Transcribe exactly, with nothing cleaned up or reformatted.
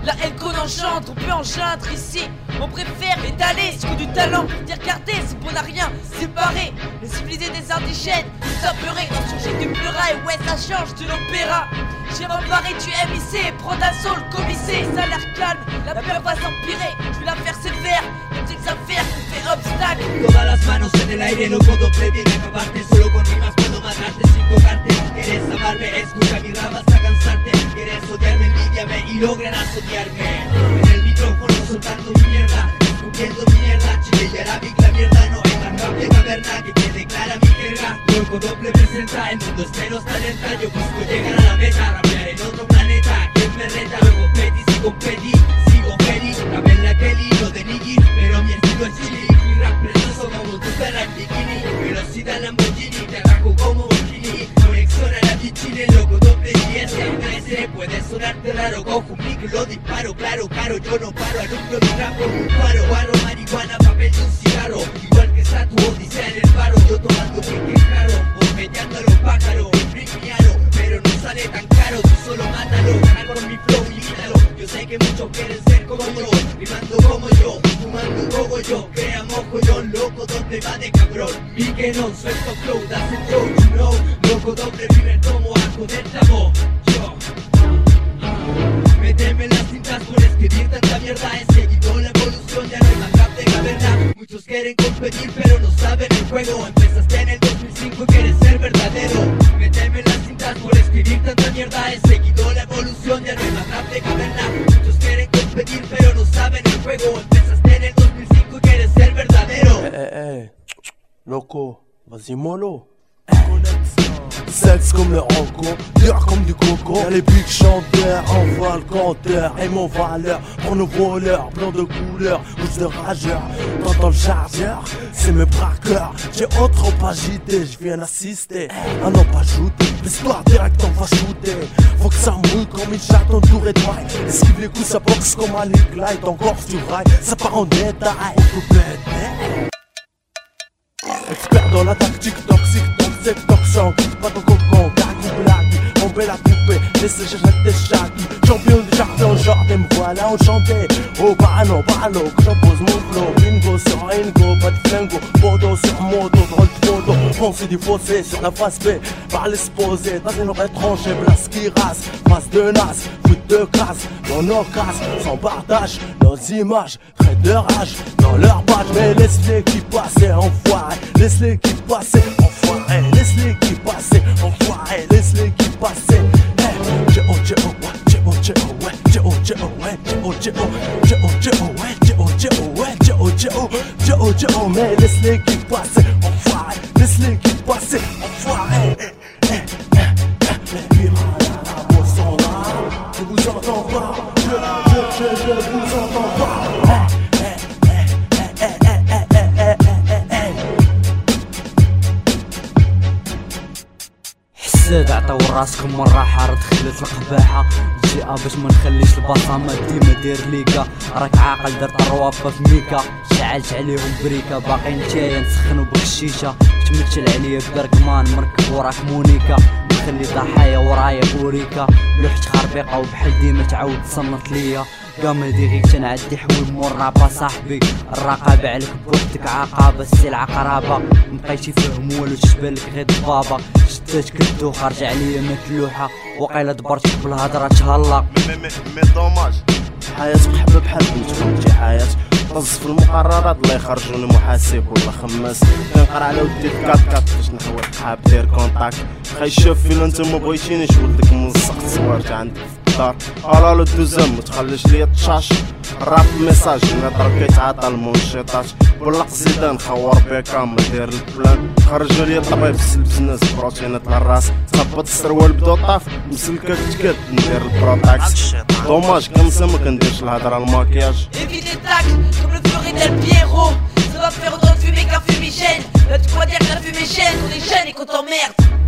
La haine qu'on engendre, on peut engendrer ici. On préfère étaler ce que du talent. Dire garder, c'est bon à rien, séparer. Les civilisés des indigènes, tout apeurés. On surgit du muraille, ouais ça change de l'opéra. J'ai m'emparé du M I C, prendre d'assaut le commissaire. Ça a l'air calme, la peur va s'empirer. Je vais la faire sévère, les petites affaires qu'on fait obstacle. Todas las manos en el aire, no puedo pedir acabarte. Solo con rimas puedo matarte sin tocarte. Quieres amarme, escucha mi rap hasta cansarte. Quieres odiarme, envidiame y lograrás odiarme. En el micrófono soltando mi mierda, escupiendo mi mierda. Chile y Arabic la mierda, no hay más rap de caverna que quede clara mi jerga. Loco doble presenta, el mundo entero está alerta. Yo busco llegar a la meta, rapear en otro planeta. ¿Quién me reta? Luego peti, sigo peti, sigo peti. Rapé en la Kelly, no de Niki, pero mi estilo es chili. Mi rap precioso como tu perra en bikini. Velocidad Lamborghini, te arranco como bikini. Conexión a la Chile, loco doble diez. Se puede sonarte raro, cojo un mic y lo disparo. Claro, claro, yo no paro, alumbro mi rap con un faro. Guaro, marihuana, papel y un cigarro. Igual que está tu odisea en el faro. Yo tomando pique caro, bombeteando a los pájaros. Primiano, pero no sale tan caro. Tú solo mátalo, ganar con mi flow y quítalo. Yo sé que muchos quieren ser como yo, rimando como yo, fumando como yo. Creamos collón, loco, ¿dónde va de cabrón? Y que no suelto flow, das el show, you know. Loco, doble primer tomo, a joder la voz. Yo méteme en las cintas por escribir tanta mierda. He seguido la evolución, ya no hay más rap de caverna. Muchos quieren competir pero no saben el juego. Empezaste en el dos mil cinco y quieres ser verdadero. Méteme en las cintas por escribir tanta mierda. He seguido la evolución, ya no hay más rap de caverna. Muchos quieren competir pero no saben el juego. Empezaste en el dos mil cinco y quieres ser verdadero. Eh eh eh, loco, vas-y mollo. Sexe comme le roco, dur comme du coco. Y'a les big chanteurs, envoie le compteur. Et mon valeur pour nos voleurs, blanc de couleur, rouge de rageur. T'entends le chargeur, c'est mes braqueurs. J'ai autre pas agité, je viens assister. Un nom pas ajouté, l'histoire direct on va shooter. Faut que ça mouille comme une chatte entourée de mailles. Esquive les coups, ça boxe comme un League Light. Encore du rail, ça part en détail. Expert dans la tactique toxique, toxique, toxique, pas de cocon, gaggy, blacky, on peut la couper, laissez j'achète des chaki, champion du jardin, genre me voilà enchanté, oh bano, bano, que j'impose mon flow, bingo sur Ringo, pas de flingo, Bordeaux sur moto, drôle de photo, foncé du fossé sur la face B, par l'exposé, dans une retranchée, place qui rase, face de nas, foot de casse, dans nos casses, sans partage, nos images, trait de rage, dans leur badge, mais laisse-les qui passaient, enfoirés, laisse-les qui passaient, enfoirés, laisse-les qui passaient, enfoirés, laisse-les qui passaient, hey, J O J O, J O J O, J O J O, J O J O, J O J O, J O J O, J O J O, J O J O, mais laisse-les qui passaient, enfoirés, laisse-les qui passaient, enfoirés, hey, hey, les piranhas sont là, je vous entends pas, je, je, je, je vous entends pas, hey. حساد عطاو راسكم مرة حارة دخلت القباحة جيئة باش ما نخليش البصمة ديما دير ليكا راك عاقل درت الروابة في ميكا شعلت عليهم بريكا باقي نتايا نسخنو بالشيشة تمثل عليا برقمان مركب وراك مونيكا نخلي ضحايا ورايا بوريكا لوحت خربيقة وبحال ديما تعاود تصنت ليا قام ديغي تنعدي حوي مور رابا صاحبي الرقابة عليك بوحدك عقابة السلعة قرابة مبقيتي فهم والو تشبالك غير ضبابة شدات كدو خارج عليا متلوحة وقيلة دبرتك بالهضرة تهلا مي مي مي دوماج حياة محبة بحال بنت خوتي حياة طز في المقررات الله يخرجوني محاسب ولا خماس كنقرا على ودي كات كات باش نحول حاب دير كونتاكت خاي شوف فين انت ما بغيتينيش ولدك ملصق تصويرت عندك في الدار الا لو دوزام متخليش ليا تشاش راب ميساج نضرب كيتعاطى المنشطات ولا قصيده نخور بها كامل دير البلان خرجوا لي الطبيب سلبس الناس بروتينات الراس تهبط السروال بدو طاف مسلكه كتكاد ندير البروتاكس دوماج كنسى ما كنديرش الهضره الماكياج Évite les tacles comme le ferait Del Piero. Ça va faire autant de fumée qu'un fumigène. Là tu crois dire que la fumée gêne, on est jeunes et qu'on t'emmerde.